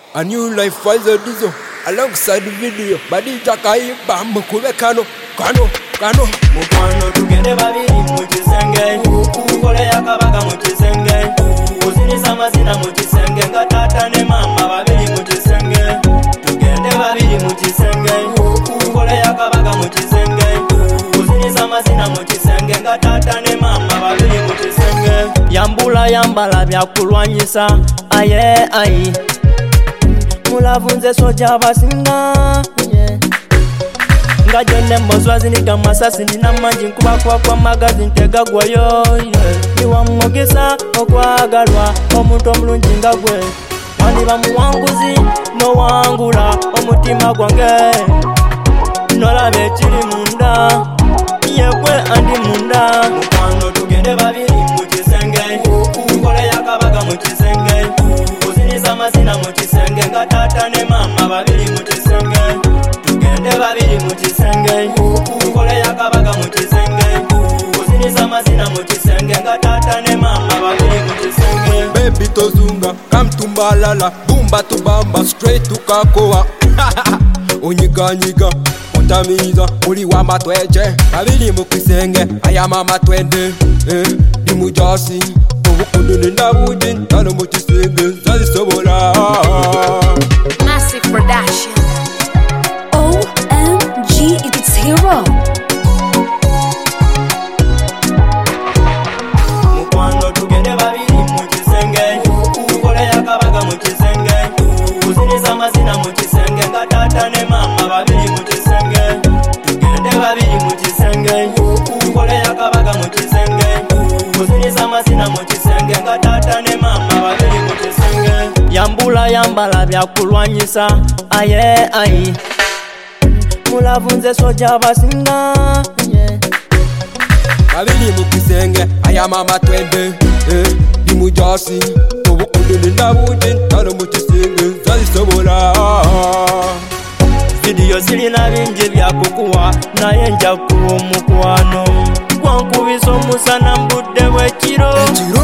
A new life for the diesel alongside the video. Badija kaiba mukube kano. Mukwano tugende babiri mu kisenge ukole yakabaga mu kisenge uziniza amazina mu kisenge nga tata ne mama babiri mu kisenge tugende babiri mu kisenge ukole yakabaga mu kisenge uziniza amazina mu kisenge nga tata ne mama babiri mu kisenge yambula yambala byakulwanyisa aye ayi mulavunze soja basinga nga jone mozwazi ni kamasasi nina manji nkuba kwa magazi ntega gwayo niwa mwogesa okwagalwa omuntu omulungi nga gwe wandiba muwanguzi nowangula omutima gwange nolaba ekiri munda yegwe andi munda mukwano tugende babiri mu kisenge ukole yakabaga mu kisenge uziniza amazina mu kisenge nga tata ne mama babiri mu kisenge tugende babiri mu kisenge ukole yakabaga mu kisenge uziniza amazina mu kisenge nga tata ne mama babiri mu kisenge baby tozunga come to Mbalala bumba to bamba straight to Kakoa unyiganyiga utamiza uli wa matweje babiri mu kisenge aya mama twende di mujasi ubukundu ndabuji ntano mu kisenge zazisobola Massive Production. OMG, it's Hero. mukwano tugende babiri mu kisenge ukole yakabaga mu kisenge uziniza amazina mu kisenge nga tata ne mama babiri mu kisenge tugende babiri mu kisenge ukole yakabaga mu kisenge uziniza amazina mu kisenge nga tata ne mama babiri mu kisenge yambula yambala byakulwanyisa aye ayi mulavunze soja basinga babiri mu kisenge aya mama twende di mujasi ubukundu ndabuji ntano mu kisenge zazisobola video zilina bingi byakukuwa naye njakuwa omukwano gwankubisa omusana mbudde bwekiro